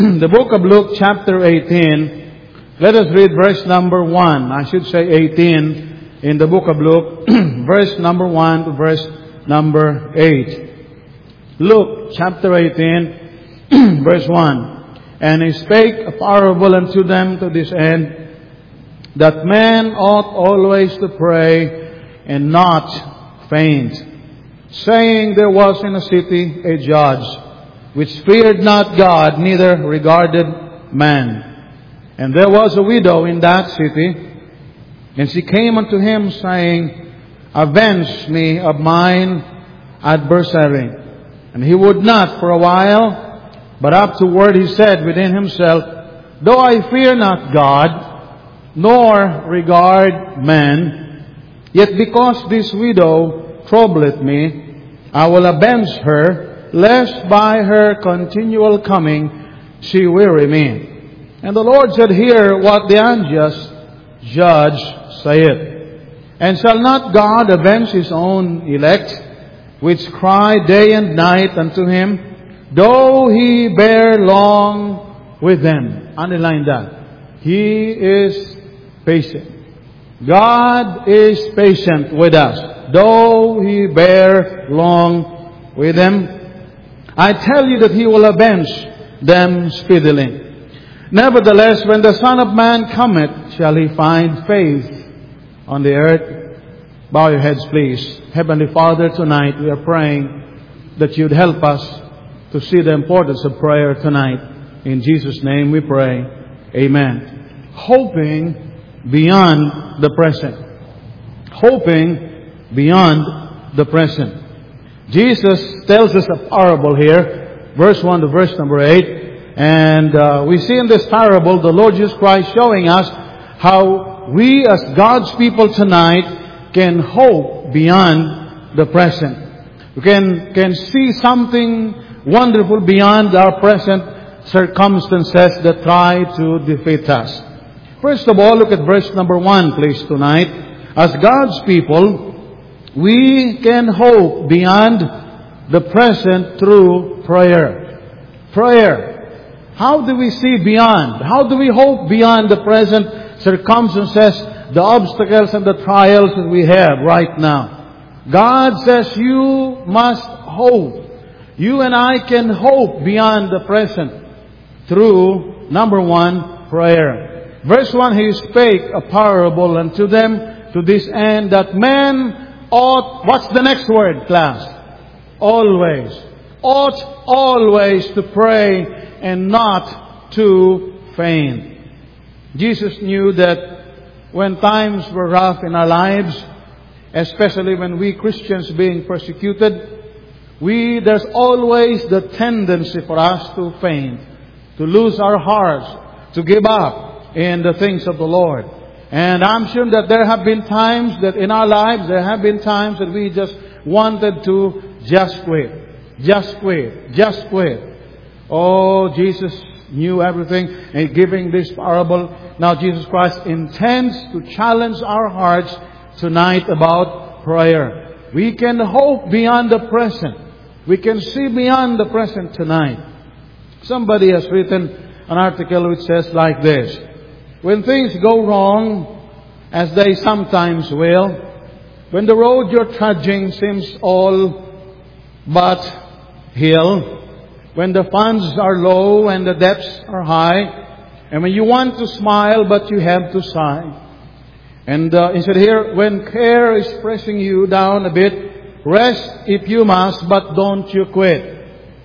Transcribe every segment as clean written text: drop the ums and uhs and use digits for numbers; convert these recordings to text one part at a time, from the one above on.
the book of Luke chapter 18. Let us read verse number 1. I should say 18 in the book of Luke, verse number 1 to verse number 8. Luke chapter 18, verse 1. And he spake a parable unto them to this end, that men ought always to pray and not faint, saying, there was in a city a judge, which feared not God, neither regarded man. And there was a widow in that city, and she came unto him, saying, avenge me of mine adversary. And he would not for a while, but afterward he said within himself, though I fear not God, nor regard man, yet because this widow troubleth me, I will avenge her, lest by her continual coming she weary me. And the Lord said, hear what the unjust judge saith. And shall not God avenge His own elect, which cry day and night unto Him, though He bear long with them? Underline that. He is patient. God is patient with us, though He bear long with them. I tell you that He will avenge them speedily. Nevertheless, when the Son of Man cometh, shall He find faith on the earth? Bow your heads, please. Heavenly Father, tonight we are praying that You'd help us to see the importance of prayer tonight. In Jesus' name we pray. Amen. Hoping beyond the present. Hoping beyond the present. Jesus tells us a parable here, verse 1 to verse number 8. And we see in this parable the Lord Jesus Christ showing us how we as God's people tonight can hope beyond the present. We can see something wonderful beyond our present circumstances that try to defeat us. First of all, look at verse number 1, please, tonight. As God's people, we can hope beyond the present through prayer. Prayer. How do we see beyond? How do we hope beyond the present circumstances, the obstacles and the trials that we have right now? God says you must hope. You and I can hope beyond the present through, number 1, prayer. Verse 1, He spake a parable unto them to this end, that men ought, what's the next word, class? Always. Ought always to pray and not to faint. Jesus knew that when times were rough in our lives, especially when we Christians being persecuted, there's always the tendency for us to faint, to lose our hearts, to give up in the things of the Lord. And I'm sure that there have been times that in our lives, there have been times that we just wanted to just quit. Just quit. Just quit. Oh, Jesus knew everything. And giving this parable, now Jesus Christ intends to challenge our hearts tonight about prayer. We can hope beyond the present. We can see beyond the present tonight. Somebody has written an article which says like this: when things go wrong, as they sometimes will, when the road you're trudging seems all but hill, when the funds are low and the debts are high, and when you want to smile but you have to sigh. And instead here, when care is pressing you down a bit, rest if you must, but don't you quit.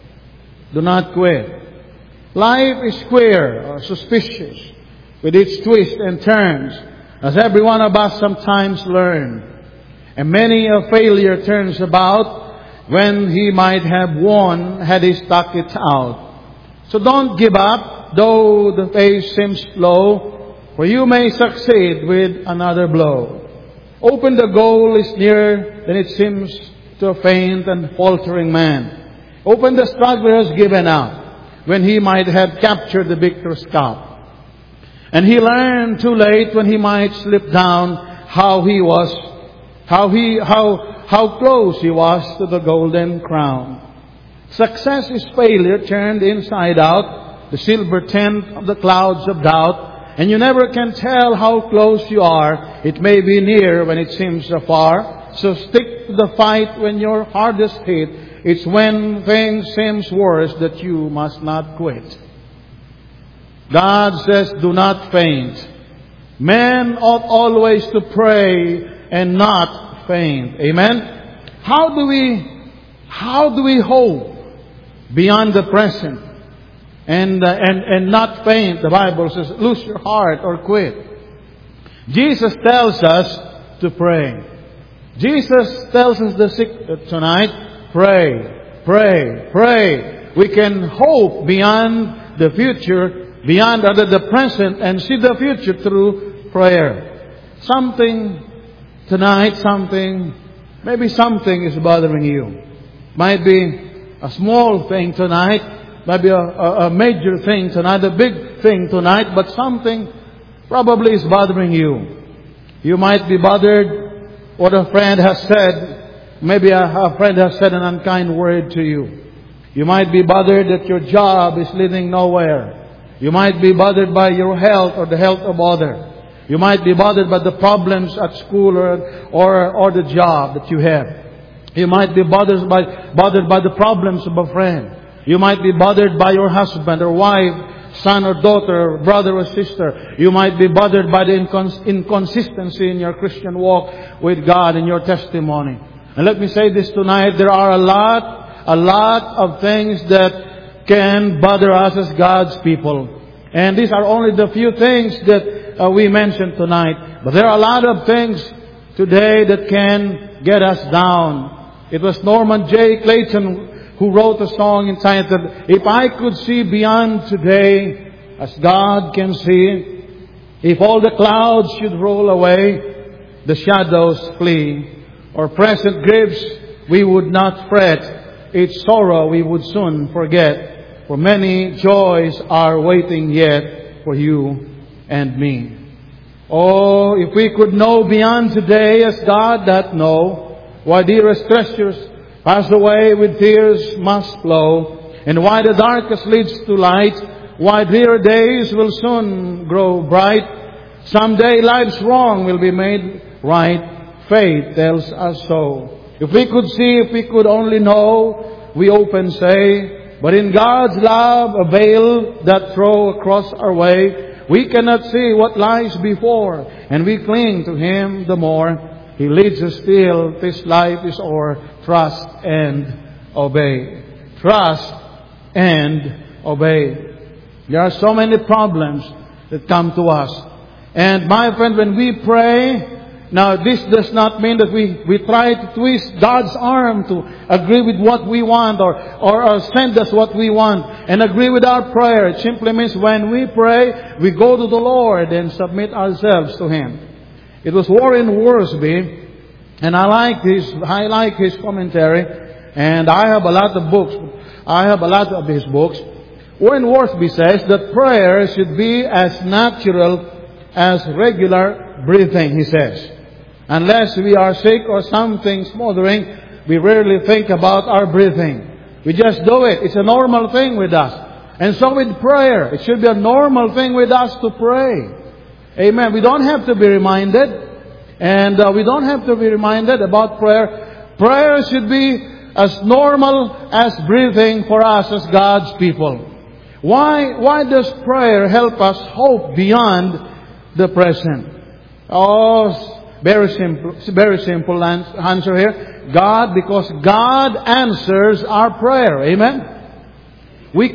Do not quit. Life is queer or suspicious, with its twists and turns, as every one of us sometimes learn. And many a failure turns about when he might have won had he stuck it out. So don't give up, though the pace seems slow, for you may succeed with another blow. Open the goal is nearer than it seems to a faint and faltering man. Open the struggler has given up, when he might have captured the victor's cup. And he learned too late when he might slip down how close he was to the golden crown. Success is failure turned inside out, the silver tint of the clouds of doubt, and you never can tell how close you are. It may be near when it seems afar. So stick to the fight when your hardest hit. It's when things seems worse that you must not quit. God says, do not faint. Men ought always to pray and not faint. Amen? How do we hope beyond the present and not faint? The Bible says, lose your heart or quit. Jesus tells us to pray. Jesus tells us the secret tonight. Pray, pray, pray. We can hope beyond the future, beyond the present, and see the future through prayer. Maybe something is bothering you. Might be a small thing tonight, might be a major thing tonight, a big thing tonight, but something probably is bothering you. You might be bothered what a friend has said. Maybe a friend has said an unkind word to you. You might be bothered that your job is leading nowhere. You might be bothered by your health or the health of others. You might be bothered by the problems at school or the job that you have. You might be bothered by the problems of a friend. You might be bothered by your husband or wife, son or daughter, brother or sister. You might be bothered by the inconsistency in your Christian walk with God and your testimony. And let me say this tonight, there are a lot of things that can bother us as God's people. And these are only the few things that we mentioned tonight. But there are a lot of things today that can get us down. It was Norman J. Clayton who wrote a song entitled, If I Could See Beyond Today as God Can See, if all the clouds should roll away, the shadows flee, or present griefs we would not fret, each sorrow we would soon forget, for many joys are waiting yet for you and me. Oh, if we could know beyond today as God doth know, why dearest treasures pass away with tears must flow, and why the darkest leads to light, why drear days will soon grow bright. Someday life's wrong will be made right. Faith tells us so. If we could see, if we could only know, we often say, but in God's love a veil that throw across our way, we cannot see what lies before, and we cling to Him the more. He leads us still, this life is o'er. Trust and obey. Trust and obey. There are so many problems that come to us. And my friend, when we pray, now this does not mean that we try to twist God's arm to agree with what we want or send us what we want and agree with our prayer. It simply means when we pray, we go to the Lord and submit ourselves to Him. It was Warren Wiersbe, and I like his commentary, and I have a lot of books. I have a lot of his books. Warren Wiersbe says that prayer should be as natural as regular breathing, he says. Unless we are sick or something smothering, we rarely think about our breathing. We just do it. It's a normal thing with us. And so with prayer, it should be a normal thing with us to pray. Amen. We don't have to be reminded. And we don't have to be reminded about prayer. Prayer should be as normal as breathing for us as God's people. Why does prayer help us hope beyond the present? Oh, very simple answer here. God, because God answers our prayer. Amen. We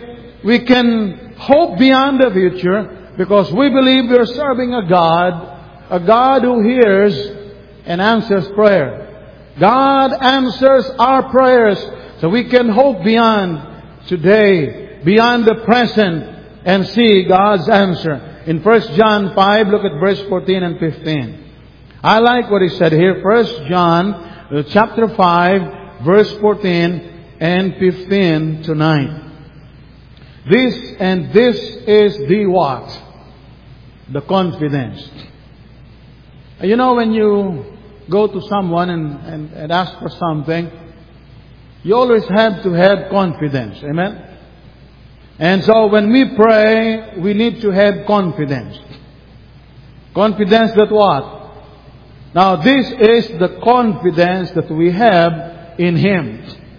can hope beyond the future because we believe we are serving a God who hears and answers prayer. God answers our prayers, so we can hope beyond today, beyond the present, and see God's answer. In 1 John 5, look at verse 14 and 15. I like what he said here. 1 John chapter 5, verse 14 and 15 tonight. This is the what? The confidence. You know, when you go to someone and ask for something, you always have to have confidence. Amen? And so when we pray, we need to have confidence. Confidence that what? Now this is the confidence that we have in Him.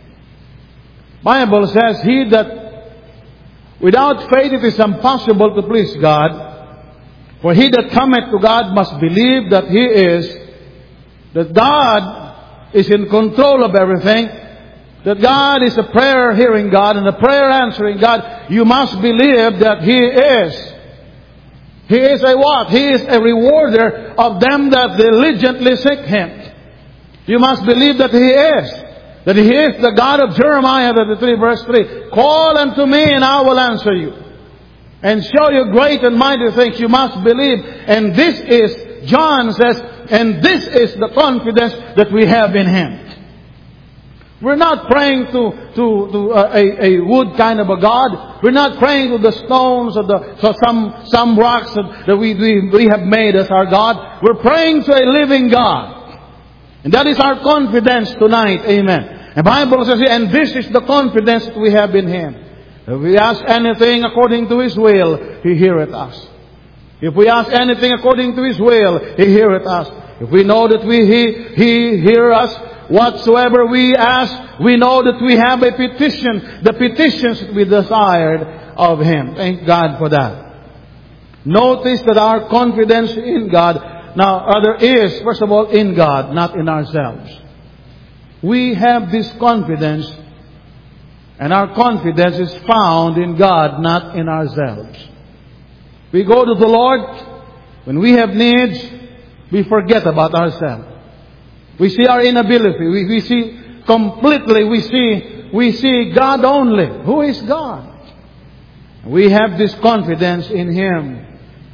Bible says, he that without faith it is impossible to please God. For he that cometh to God must believe that He is, that God is in control of everything, that God is a prayer hearing God and a prayer answering God. You must believe that He is. He is a what? He is a rewarder of them that diligently seek Him. You must believe that He is. That He is the God of Jeremiah 33 verse 3. Call unto me and I will answer you, and show you great and mighty things. You must believe. And this is, John says, and this is the confidence that we have in Him. We're not praying to a wood kind of a God. We're not praying to the stones or some rocks that we have made as our God. We're praying to a living God. And that is our confidence tonight. Amen. The Bible says, and this is the confidence that we have in Him. If we ask anything according to His will, He heareth us. If we ask anything according to His will, He heareth us. If we know that He hear us, whatsoever we ask, we know that we have a petition, the petitions that we desired of Him. Thank God for that. Notice that our confidence in God, now other is, first of all, in God, not in ourselves. We have this confidence, and our confidence is found in God, not in ourselves. We go to the Lord, when we have needs, we forget about ourselves. We see our inability. We see completely. We see God only. Who is God? We have this confidence in Him.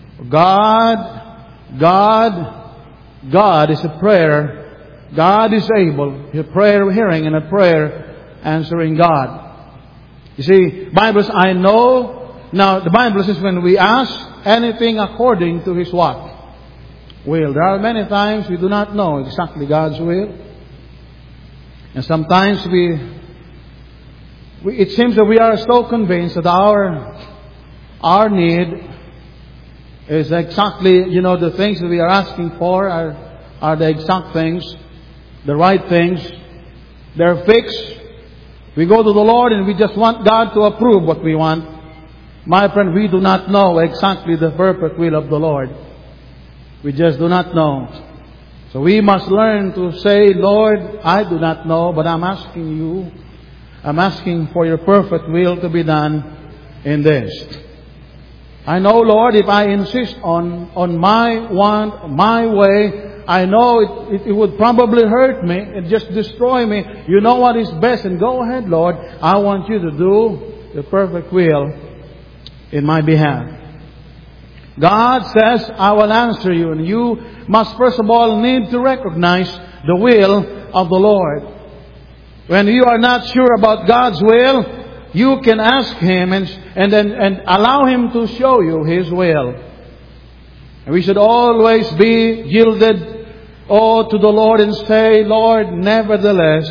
God is a prayer. God is able. A prayer hearing and a prayer answering God. You see, Bible says, I know. Now, the Bible says when we ask anything according to His what? Will. There are many times we do not know exactly God's will. And sometimes it seems that we are so convinced that our need is exactly, the things that we are asking for are the exact things, the right things. They're fixed. We go to the Lord and we just want God to approve what we want. My friend, we do not know exactly the perfect will of the Lord. We just do not know. So we must learn to say, Lord, I do not know, but I'm asking you. I'm asking for your perfect will to be done in this. I know, Lord, if I insist on my want, my way, I know it would probably hurt me and just destroy me. You know what is best, and go ahead, Lord. I want you to do the perfect will in my behalf. God says, I will answer you. And you must first of all need to recognize the will of the Lord. When you are not sure about God's will, you can ask Him and allow Him to show you His will. And we should always be yielded to the Lord and say, Lord, nevertheless,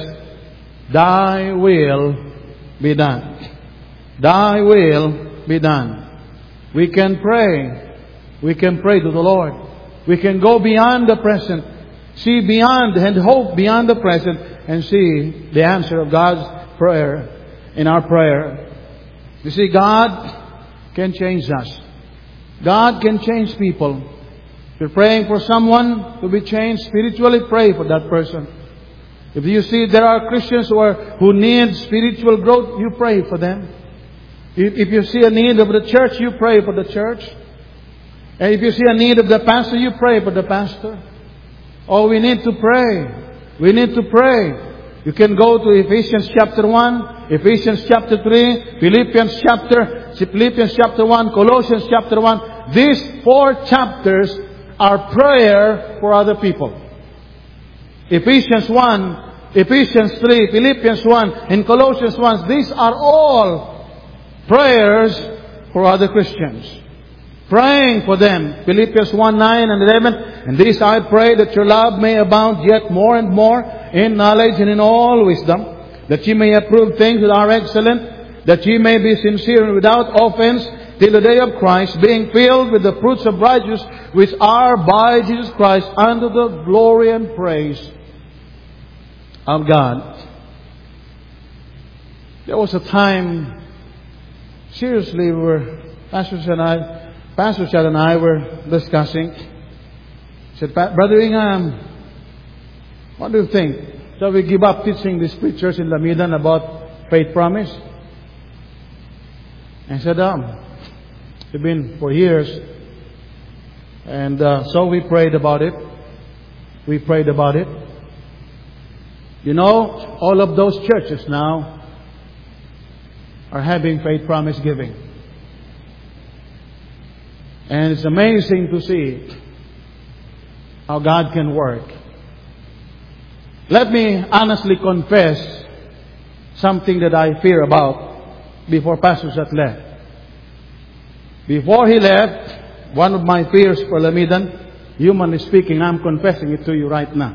Thy will be done. Thy will be done. We can pray. We can pray to the Lord. We can go beyond the present, see beyond and hope beyond the present, and see the answer of God's prayer in our prayer. You see, God can change us. God can change people. If you're praying for someone to be changed spiritually, pray for that person. If you see there are Christians who need spiritual growth, you pray for them. If you see a need of the church, you pray for the church. And if you see a need of the pastor, you pray for the pastor. Oh, we need to pray. We need to pray. You can go to Ephesians chapter 1, Ephesians chapter 3, Philippians chapter 1, Colossians chapter 1. These 4 chapters are prayer for other people. Ephesians 1, Ephesians 3, Philippians 1, and Colossians 1. These are all prayers for other Christians. Praying for them. Philippians 1, 9 and 11. And this I pray, that your love may abound yet more and more in knowledge and in all wisdom, that ye may approve things that are excellent, that ye may be sincere and without offense till the day of Christ, being filled with the fruits of righteousness which are by Jesus Christ unto the glory and praise of God. There was a time, seriously, Pastor Chad and I were discussing. He said, Brother Ingham, what do you think? Shall we give up teaching these preachers in Lamidan about faith promise? And I said, it's been for years. And so we prayed about it. We prayed about it. You know, all of those churches now are having faith promise giving. And it's amazing to see how God can work. Let me honestly confess something that I fear about before Pastor Sat left. Before he left, one of my fears for Lamidan, humanly speaking, I'm confessing it to you right now.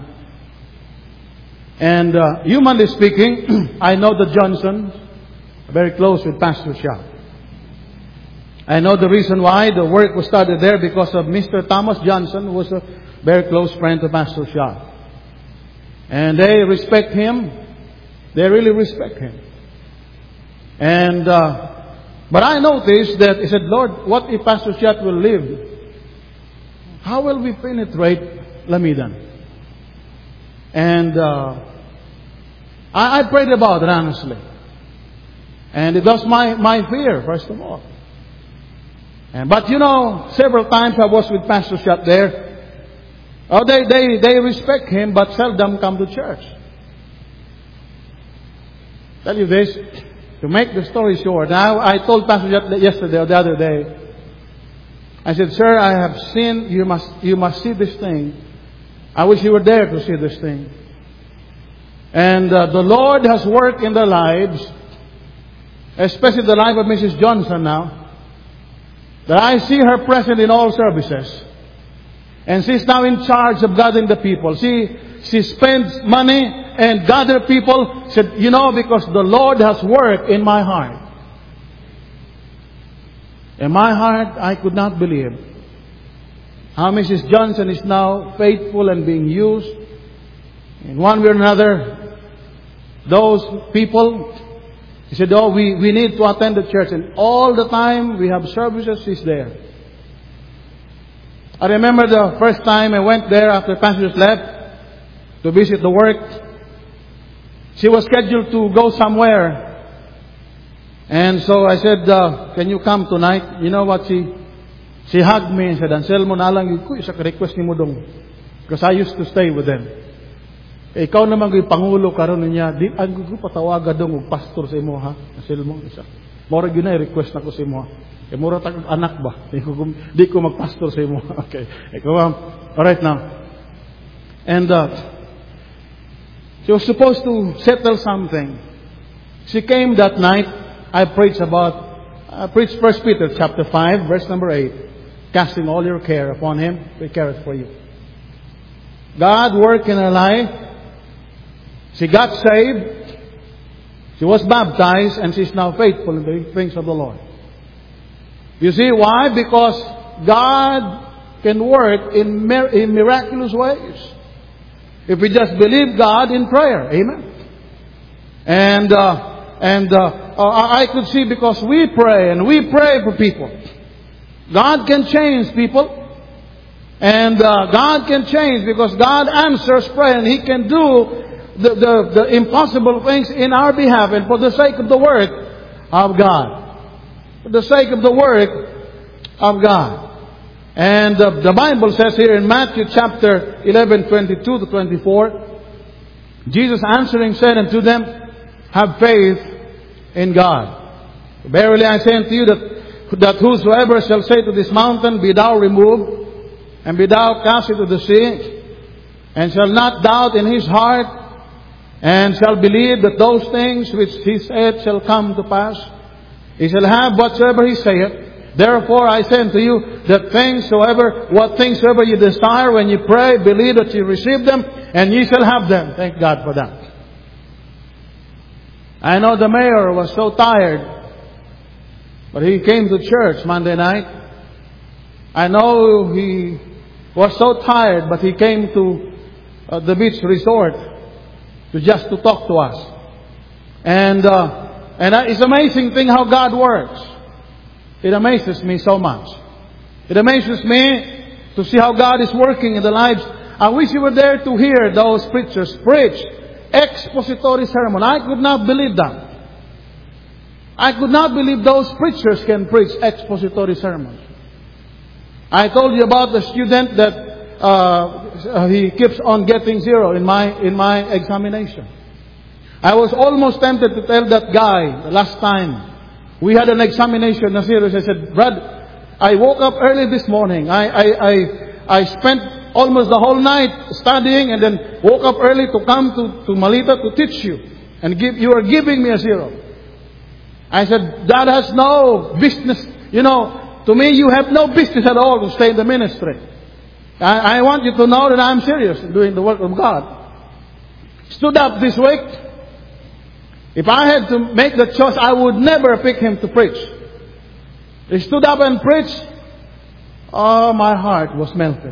And humanly speaking, I know the Johnsons, very close with Pastor Shah. I know the reason why the work was started there because of Mr. Thomas Johnson, who was a very close friend to Pastor Shah. And they respect him. They really respect him. And but I noticed that he said, Lord, what if Pastor Shah will live? How will we penetrate Lamidan? And I prayed about it honestly. And it was my fear, first of all. But you know, several times I was with Pastor Shah there. Oh, they respect him, but seldom come to church. Tell you this, to make the story short. Now, I told Pastor Shah yesterday or the other day. I said, Sir, I have seen. You must see this thing. I wish you were there to see this thing. And the Lord has worked in their lives, especially the life of Mrs. Johnson now, that I see her present in all services. And she's now in charge of gathering the people. She spends money and gather people. Said, you know, because the Lord has worked in my heart. In my heart, I could not believe how Mrs. Johnson is now faithful and being used. In one way or another, those people, he said, oh, we need to attend the church. And all the time we have services, she's there. I remember the first time I went there after pastors left to visit the work. She was scheduled to go somewhere. And so I said, can you come tonight? You know what? She hugged me and said, Anselmo, nalang yung kuy sa request ni mo dong. Because I used to stay with them. Ikaw naman yung pangulo karon niya. Di ang patawaga dong og pastor sa imo ha. Anselmo isa. Mora gyud na request nako sa imo ha. Mura tag anak ba? Di ko magpastor sa imo. Okay. All right now. And she was supposed to settle something. She came that night. I preached 1 Peter chapter 5, verse number 8. Casting all your care upon Him, He careth for you. God worked in her life. She got saved. She was baptized, and she's now faithful in the things of the Lord. You see why? Because God can work in miraculous ways. If we just believe God in prayer. Amen. And I could see, because we pray and we pray for people. God can change people. And God can change because God answers prayer, and He can do the impossible things in our behalf and for the sake of the work of God. For the sake of the work of God. And the Bible says here in Matthew chapter 11, 22 to 24, Jesus answering said unto them, have faith in God. Verily I say unto you that whosoever shall say to this mountain, be thou removed, and be thou cast into the sea, and shall not doubt in his heart, and shall believe that those things which he said shall come to pass, he shall have whatsoever he saith. Therefore I say unto you that what things soever you desire when you pray, believe that you receive them, and ye shall have them. Thank God for that. I know the mayor was so tired But he came to church Monday night. I know he was so tired, but he came to the beach resort to talk to us. And it's an amazing thing how God works. It amazes me so much. It amazes me to see how God is working in the lives. I wish you were there to hear those preachers preach expository sermon. I could not believe that. I could not believe those preachers can preach expository sermons. I told you about the student that he keeps on getting 0 in my examination. I was almost tempted to tell that guy the last time we had an examination na serious. I said, Brad, I woke up early this morning. I spent almost the whole night studying and then woke up early to come to Malita to teach you. And you are giving me a 0. I said, that has no business. To me, you have no business at all to stay in the ministry. I want you to know that I'm serious in doing the work of God. Stood up this week. If I had to make the choice, I would never pick him to preach. He stood up and preached. Oh, my heart was melted.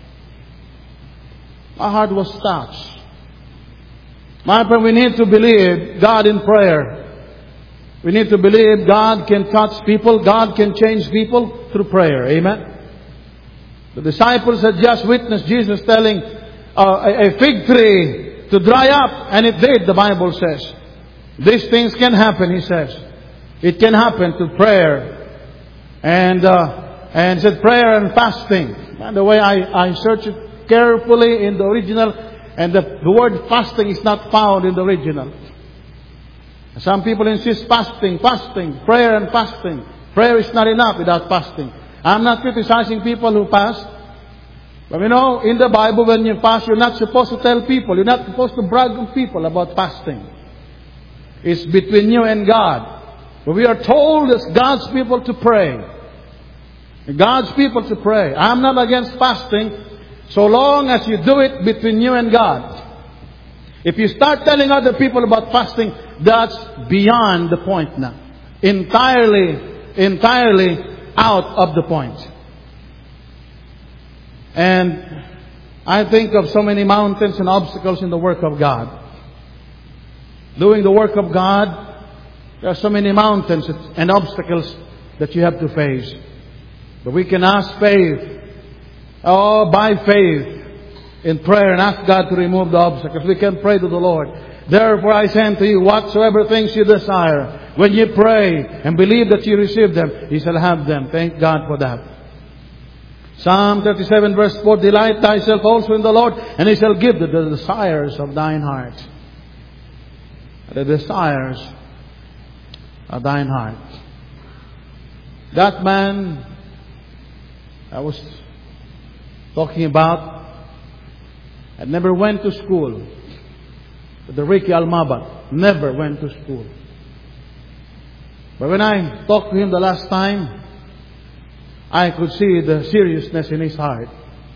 My heart was touched. My friend, we need to believe God in prayer. We need to believe God can touch people. God can change people through prayer. Amen. The disciples had just witnessed Jesus telling a fig tree to dry up. And it did, the Bible says. These things can happen, he says. It can happen to prayer. And said prayer and fasting. By the way, I searched it carefully in the original. And the word fasting is not found in the original. Some people insist fasting, prayer and fasting. Prayer is not enough without fasting. I'm not criticizing people who fast. But in the Bible when you fast, you're not supposed to tell people. You're not supposed to brag on people about fasting. It's between you and God. But we are told as God's people to pray. God's people to pray. I'm not against fasting so long as you do it between you and God. If you start telling other people about fasting, that's beyond the point now. Entirely out of the point. And I think of so many mountains and obstacles in the work of God. Doing the work of God, there are so many mountains and obstacles that you have to face. But we can ask faith, by faith, in prayer and ask God to remove the obstacles. We can pray to the Lord. Therefore I say unto you, whatsoever things you desire, when you pray and believe that you receive them, you shall have them. Thank God for that. Psalm 37 verse 4, delight thyself also in the Lord, and He shall give thee the desires of thine heart. The desires of thine heart. That man I was talking about had never went to school. The Ricky Almabat never went to school. But when I talked to him the last time, I could see the seriousness in his heart.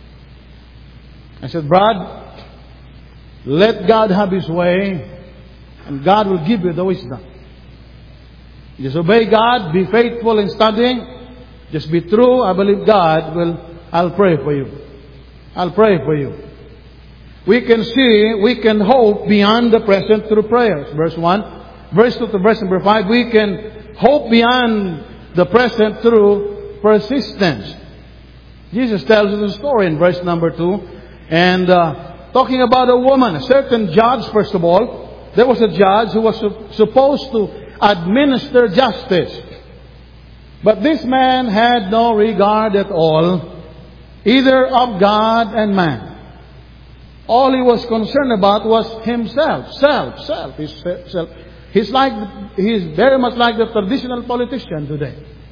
I said, Brad, let God have His way, and God will give you the wisdom. Just obey God, be faithful in studying, just be true. I believe God will. I'll pray for you. I'll pray for you. We can hope beyond the present through prayers. Verse 1. Verse 2 to verse number 5. We can hope beyond the present through persistence. Jesus tells us a story in verse number 2. And talking about a woman, a certain judge, first of all. There was a judge who was supposed to administer justice. But this man had no regard at all, either of God and man. All he was concerned about was himself. Self. He's very much like the traditional politician today.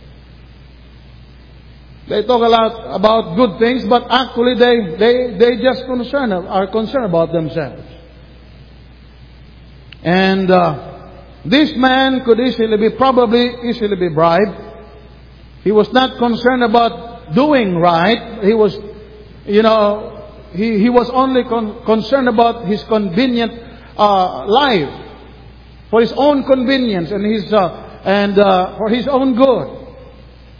They talk a lot about good things, but actually they just are concerned about themselves. And this man could probably easily be bribed. He was not concerned about doing right. He was, he was only concerned about his convenient life, for his own convenience and for his own good.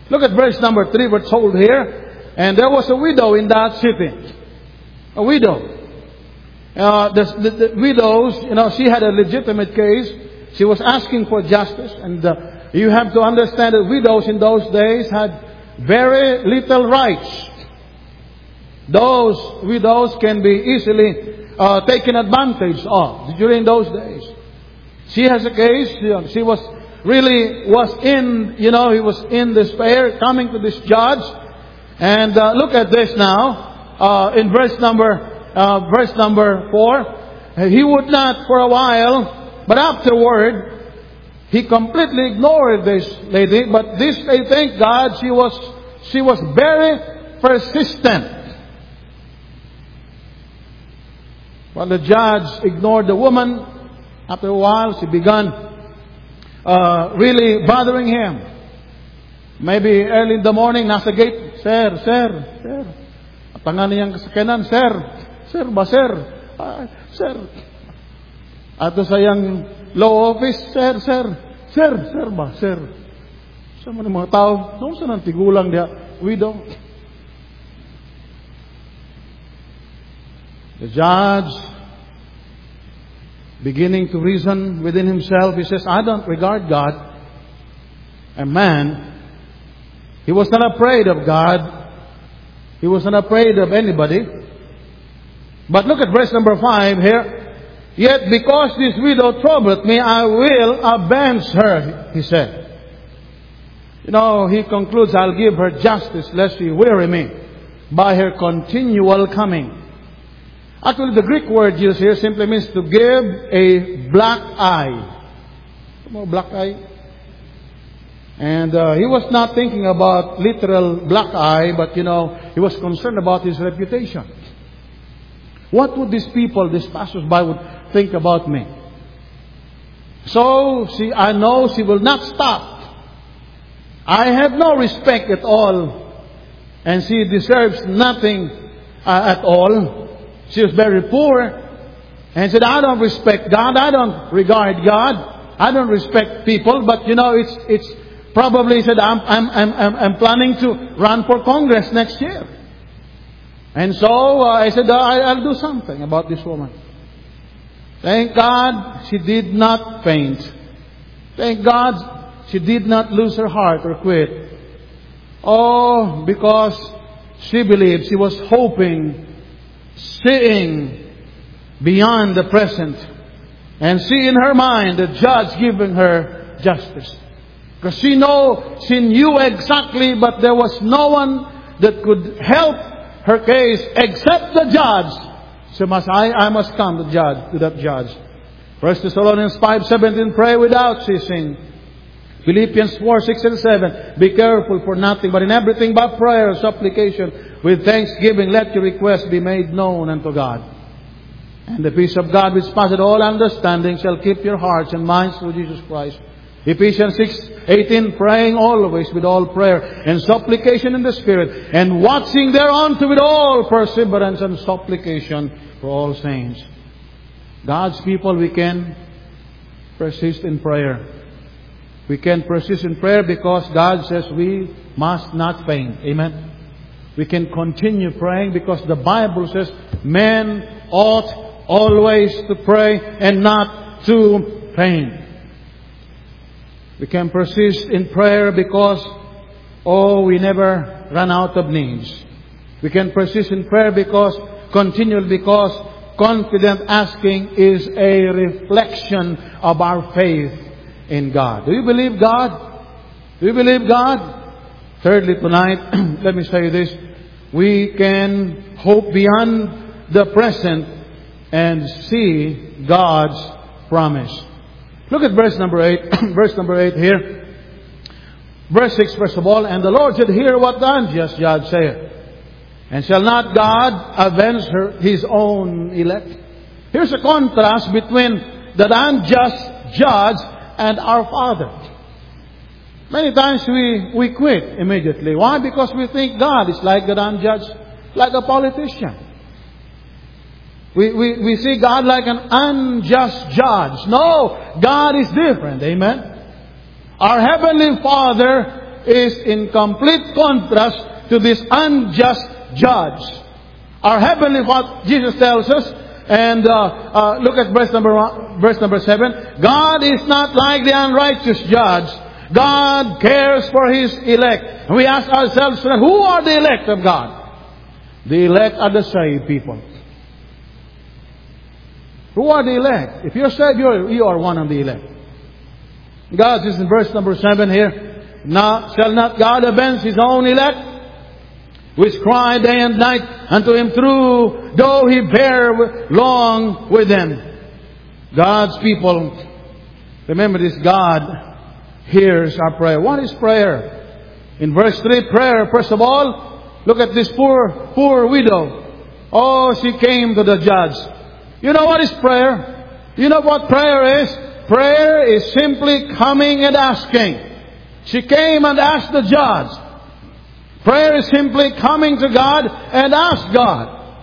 Look at verse number 3, we're told here. And there was a widow in that city. A widow. The widows, she had a legitimate case. She was asking for justice. And you have to understand that widows in those days had very little rights. Those widows can be easily taken advantage of during those days. She has a case. She was he was in despair, coming to this judge. And look at this now. In verse number 4. He would not for a while, but afterward, he completely ignored this lady. But this, I thank God, she was very persistent. While the judge ignored the woman, after a while, she began really bothering him. Maybe early in the morning, nasa gate, Sir. Atangan niyang kasakanan, Sir, Sir. Ato sayang law office, Sir. Sa mga tao, doon sa nang tigulang dia, widow. The judge, beginning to reason within himself, he says, I don't regard God. A man, he was not afraid of God. He was not afraid of anybody. But look at verse number 5 here. Yet because this widow troubled me, I will avenge her, he said. He concludes, I'll give her justice lest she weary me by her continual coming. Actually, the Greek word used here simply means to give a black eye. Black eye. And he was not thinking about literal black eye, but he was concerned about his reputation. What would these people, these passers-by, would think about me? So, I know she will not stop. I have no respect at all. And she deserves nothing at all. She was very poor. And said, I don't respect God. I don't regard God. I don't respect people. But it's probably said, I'm planning to run for Congress next year. And so I said, I'll do something about this woman. Thank God she did not faint. Thank God she did not lose her heart or quit. Oh, because she believed, she was hoping, seeing beyond the present, and see in her mind the judge giving her justice. Because she knew exactly, but there was no one that could help her case except the judge. So I must come to that judge. 1 Thessalonians 5:17, pray without ceasing. Philippians 4:6 and 7, be careful for nothing, but in everything by prayer and supplication, with thanksgiving, let your requests be made known unto God. And the peace of God, which passeth all understanding, shall keep your hearts and minds through Jesus Christ. Ephesians 6:18, praying always with all prayer and supplication in the Spirit, and watching thereunto with all perseverance and supplication for all saints. God's people, we can persist in prayer. We can persist in prayer because God says we must not faint. Amen. We can continue praying because the Bible says men ought always to pray and not to faint. We can persist in prayer because, we never run out of needs. We can persist in prayer because confident asking is a reflection of our faith in God. Do you believe God? Do you believe God? Thirdly, tonight, let me say this. We can hope beyond the present and see God's promise. Look at verse number 8. Verse number 8 here. Verse 6, first of all, and the Lord said, hear what the unjust judge saith. And shall not God avenge His own elect? Here's a contrast between the unjust judge and our Father. Many times we quit immediately. Why? Because we think God is like the unjudged, like a politician. We see God like an unjust judge. No, God is different. Amen. Our Heavenly Father is in complete contrast to this unjust judge. Our Heavenly Father, Jesus tells us, and look at verse number 7. God is not like the unrighteous judge. God cares for His elect. And we ask ourselves, who are the elect of God? The elect are the saved people. Who are the elect? If you're saved, you are one of the elect. God says in verse number 7 here, now shall not God avenge His own elect, which cry day and night unto Him through, though He bear long with them. God's people, remember this, God hears our prayer. What is prayer? In verse 3, prayer, first of all, look at this poor widow. Oh, she came to the judge. You know what is prayer? You know what prayer is? Prayer is simply coming and asking. She came and asked the judge. Prayer is simply coming to God and ask God.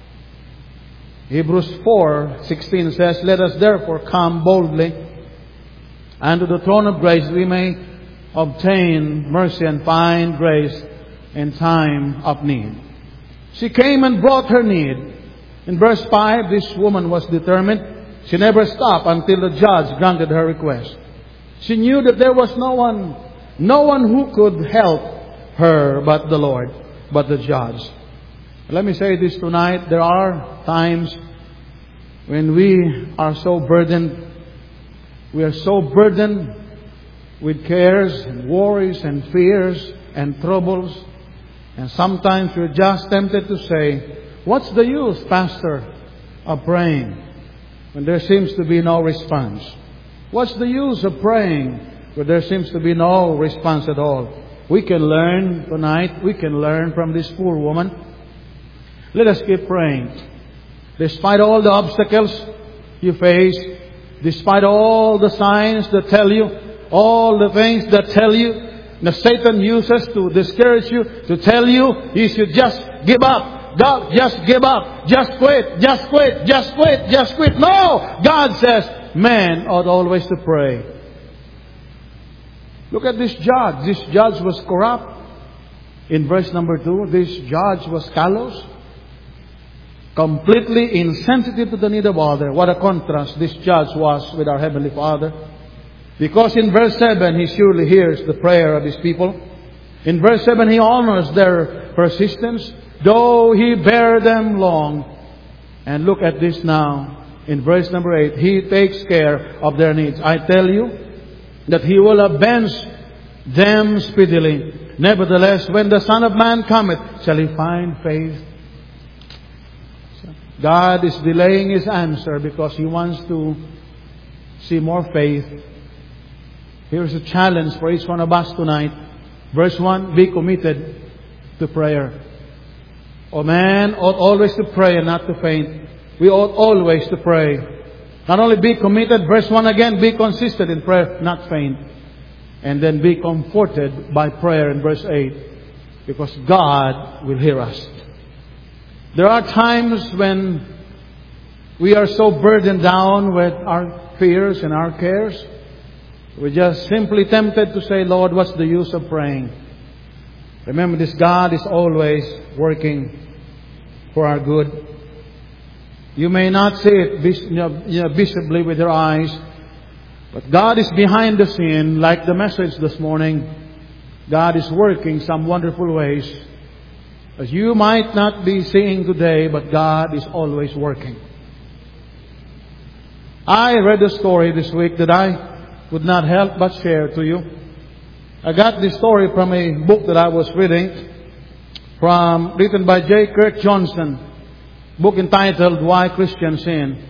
Hebrews 4:16 says, let us therefore come boldly unto the throne of grace, we may obtain mercy and find grace in time of need. She came and brought her need. In verse 5, this woman was determined. She never stopped until the judge granted her request. She knew that there was no one who could help her but the Lord, but the judge. Let me say this tonight. There are times when we are so burdened. We are so burdened with cares and worries and fears and troubles. And sometimes we're just tempted to say, what's the use, Pastor, of praying when there seems to be no response? What's the use of praying when there seems to be no response at all? We can learn tonight. We can learn from this poor woman. Let us keep praying. Despite all the obstacles you face, despite all the signs that tell you, all the things that tell you, that Satan uses to discourage you, to tell you should just give up. God, just give up. Just quit. Just quit. Just quit. Just quit. No! God says, man ought always to pray. Look at this judge. This judge was corrupt. In verse number 2, this judge was callous. Completely insensitive to the need of others. What a contrast this judge was with our Heavenly Father. Because in verse 7, He surely hears the prayer of His people. In verse 7, He honors their persistence, though He bear them long. And look at this now. In verse number 8, He takes care of their needs. I tell you that He will avenge them speedily. Nevertheless, when the Son of Man cometh, shall He find faith? God is delaying His answer because He wants to see more faith. Here's a challenge for each one of us tonight. Verse 1, be committed to prayer. Oh, man ought always to pray and not to faint. We ought always to pray. Not only be committed, verse 1 again, be consistent in prayer, not faint. And then be comforted by prayer in verse 8. Because God will hear us. There are times when we are so burdened down with our fears and our cares. We're just simply tempted to say, Lord, what's the use of praying? Remember, this God is always working for our good. You may not see it visibly with your eyes, but God is behind the scene, like the message this morning. God is working some wonderful ways, as you might not be seeing today, but God is always working. I read a story this week that I would not help but share to you. I got this story from a book that I was reading, written by J. Kirk Johnson, book entitled Why Christians Sin.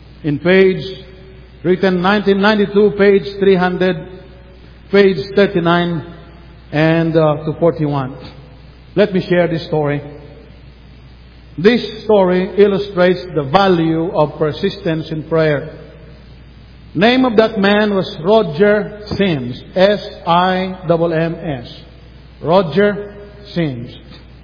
Written 1992, page 300, page 39 and to 41. Let me share this story. This story illustrates the value of persistence in prayer. Name of that man was Roger Sims. S-I-M-M-S. Roger Sims.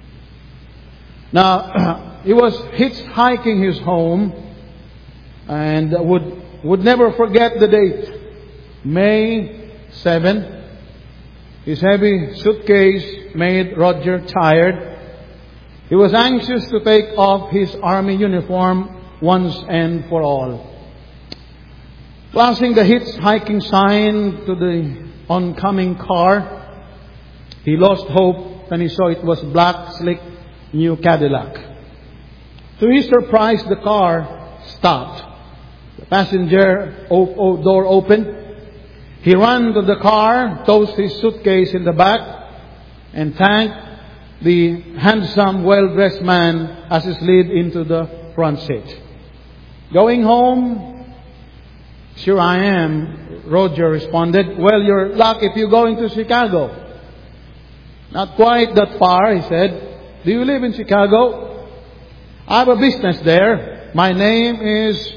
Now, he was hitchhiking his home and would never forget the date. May 7, His heavy suitcase made Roger tired. He was anxious to take off his army uniform once and for all. Flashing the hitchhiking sign to the oncoming car, he lost hope when he saw it was black, slick, new Cadillac. To his surprise, the car stopped. The passenger door opened. He ran to the car, tossed his suitcase in the back, and thanked the handsome, well-dressed man as he slid into the front seat. Going home? Sure I am, Roger responded. Well, you're lucky if you're going to Chicago. Not quite that far, he said. Do you live in Chicago? I have a business there. My name is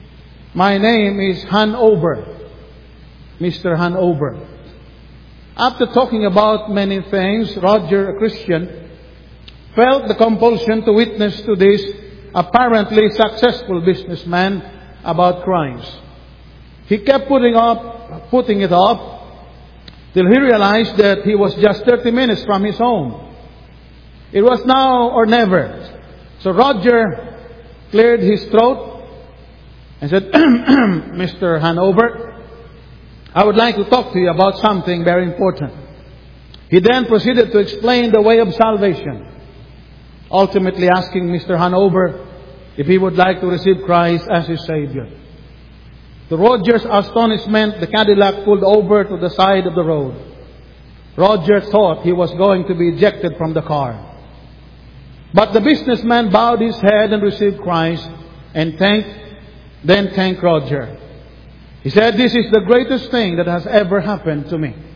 Hanover. Mr. Hanover. After talking about many things, Roger, a Christian, felt the compulsion to witness to this apparently successful businessman about Christ. He kept putting it off, till he realized that he was just 30 minutes from his home. It was now or never. So Roger cleared his throat and said, Mr. Hanover, I would like to talk to you about something very important. He then proceeded to explain the way of salvation, ultimately asking Mr. Hanover if he would like to receive Christ as his Savior. To Roger's astonishment, the Cadillac pulled over to the side of the road. Roger thought he was going to be ejected from the car. But the businessman bowed his head and received Christ and thanked Roger. He said, this is the greatest thing that has ever happened to me.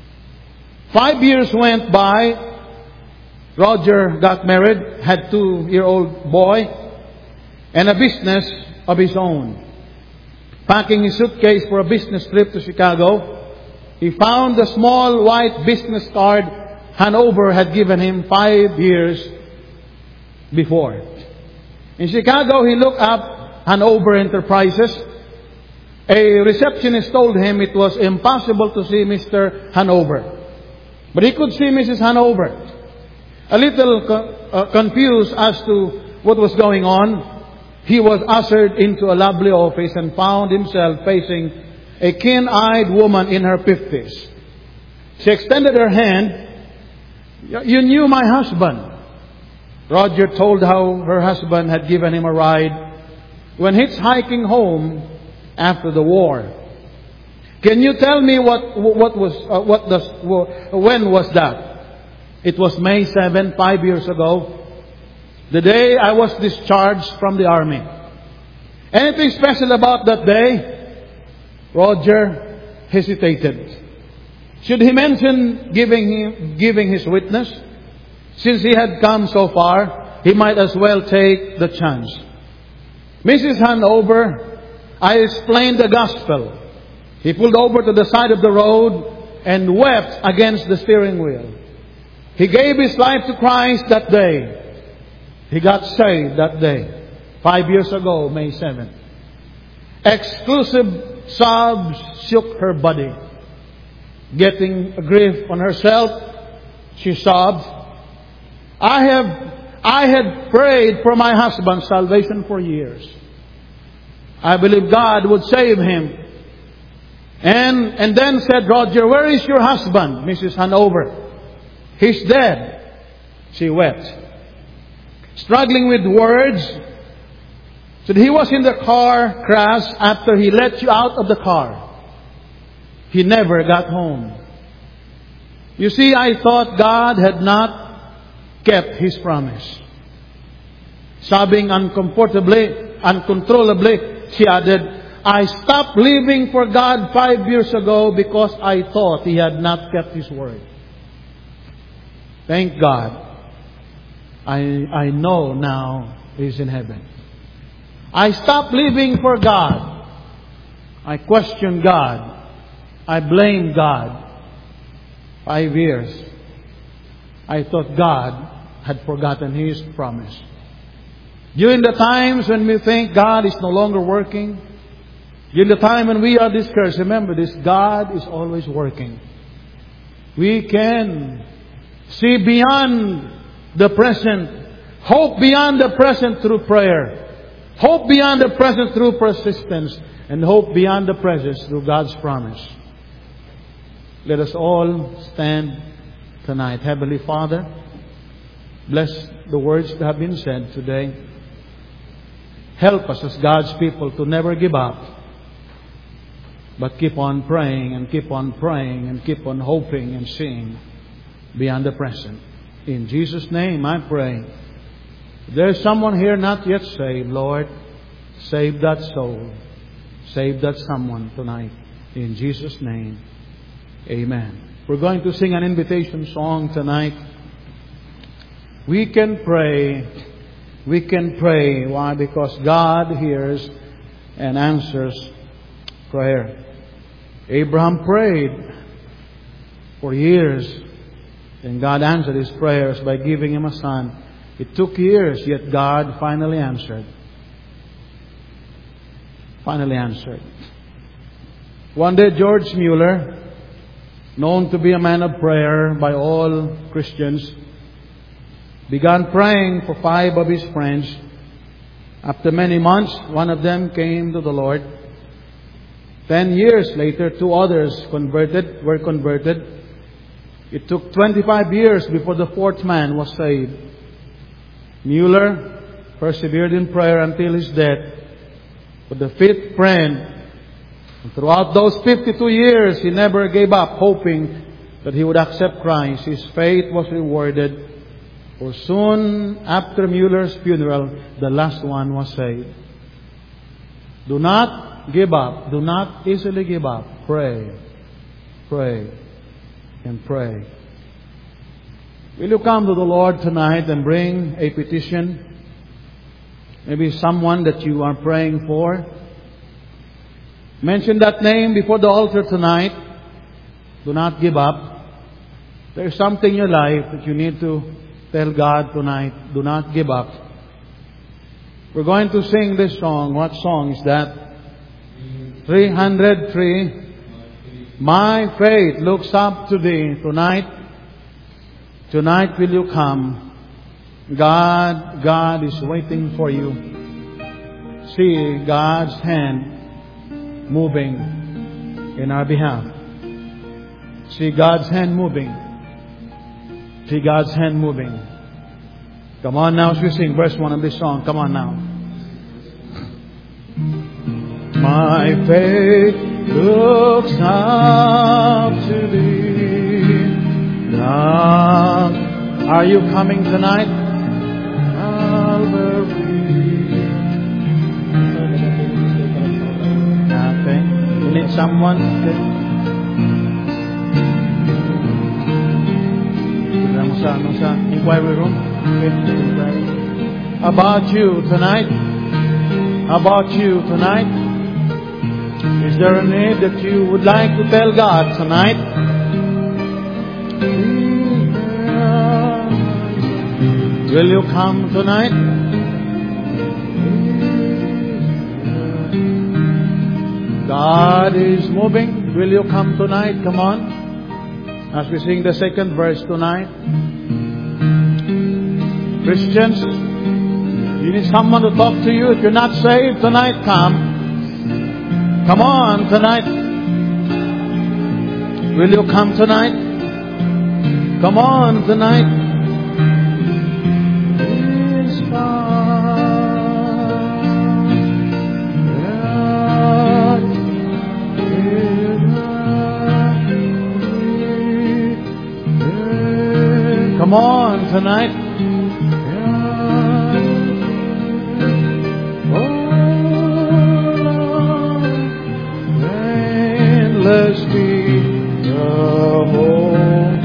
5 years went by. Roger got married, had a 2-year-old boy, and a business of his own. Packing his suitcase for a business trip to Chicago, he found the small white business card Hanover had given him 5 years before. In Chicago, he looked up Hanover Enterprises. A receptionist told him it was impossible to see Mr. Hanover. But he could see Mrs. Hanover. A little confused as to what was going on, he was ushered into a lovely office and found himself facing a keen-eyed woman in her 50s. She extended her hand. You knew my husband. Roger told how her husband had given him a ride when hitchhiking home after the war. Can you tell me when was that? It was May 7, 5 years ago, the day I was discharged from the army. Anything special about that day? Roger hesitated. Should he mention giving his witness? Since he had come so far, he might as well take the chance. Mrs. Hanover, I explained the gospel. He pulled over to the side of the road and wept against the steering wheel. He gave his life to Christ that day. He got saved that day, 5 years ago, May 7th. Exclusive sobs shook her body. Getting a grief on herself, she sobbed, I had prayed for my husband's salvation for years. I believe God would save him. And then said Roger, where is your husband, Mrs. Hanover? He's dead. She wept. Struggling with words, said he was in the car crash after he let you out of the car. He never got home. You see, I thought God had not kept His promise. Sobbing uncontrollably, she added, I stopped living for God 5 years ago because I thought He had not kept His word. Thank God. I know now He's in heaven. I stopped living for God. I questioned God. I blamed God. 5 years. I thought God had forgotten His promise. During the times when we think God is no longer working, during the time when we are discouraged, remember this, God is always working. We can see beyond the present. Hope beyond the present through prayer. Hope beyond the present through persistence. And hope beyond the present through God's promise. Let us all stand tonight. Heavenly Father, bless the words that have been said today. Help us as God's people to never give up, but keep on praying and keep on praying and keep on hoping and seeing beyond the present. In Jesus' name I pray. If there is someone here not yet saved, Lord, save that soul. Save that someone tonight. In Jesus' name, amen. We're going to sing an invitation song tonight. We can pray. We can pray. Why? Because God hears and answers prayer. Abraham prayed for years, and God answered his prayers by giving him a son. It took years, yet God finally answered. Finally answered. One day, George Mueller, known to be a man of prayer by all Christians, began praying for 5 of his friends. After many months, one of them came to the Lord. 10 years later, 2 others were converted. It took 25 years before the 4th man was saved. Mueller persevered in prayer until his death. But the 5th friend, throughout those 52 years, he never gave up hoping that he would accept Christ. His faith was rewarded. For soon after Mueller's funeral, the last one was saved. Do not give up. Do not easily give up. Pray. Pray. And pray. Will you come to the Lord tonight and bring a petition? Maybe someone that you are praying for. Mention that name before the altar tonight. Do not give up. There is something in your life that you need to tell God tonight. Do not give up. We're going to sing this song. What song is that? 303. My faith looks up to Thee. Tonight will you come? God is waiting for you. See God's hand moving in our behalf. See God's hand moving. See God's hand moving. Come on now as we sing verse 1 of this song. Come on now. My faith looks up to Thee. God, are you coming tonight? Okay. You need someone? Sa inquiry room. How about you tonight? How about you tonight? Is there a need that you would like to tell God tonight? Will you come tonight? God is moving. Will you come tonight? Come on. As we sing the second verse tonight. Christians, you need someone to talk to you. If you're not saved tonight, come. Come on tonight. Will you come tonight? Come on tonight. Come on tonight. Let's be the home.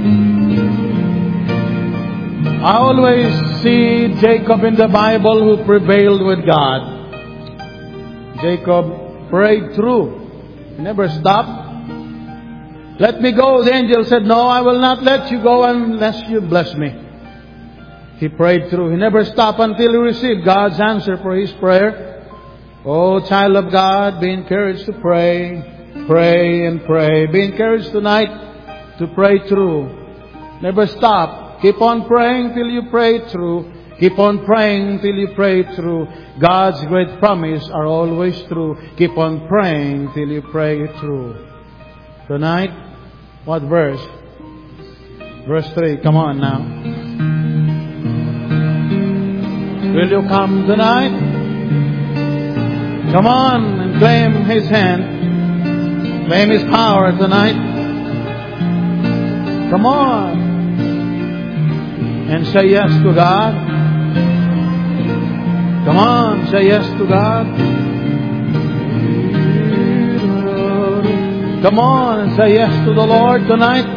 I always see Jacob in the Bible who prevailed with God. Jacob prayed through. He never stopped. Let me go. The angel said, no, I will not let you go unless you bless me. He prayed through. He never stopped until he received God's answer for his prayer. Oh, child of God, be encouraged to pray. Pray and pray. Be encouraged tonight. to pray through. Never stop. Keep on praying till you pray through. Keep on praying till you pray through. God's great promise are always true. Keep on praying till you pray it through. Tonight, what verse? Verse 3. Come on now. Will you come tonight? Come on and claim His hand. Claim His power tonight. Come on. And say yes to God. Come on, say yes to God. Come on and say yes to the Lord tonight.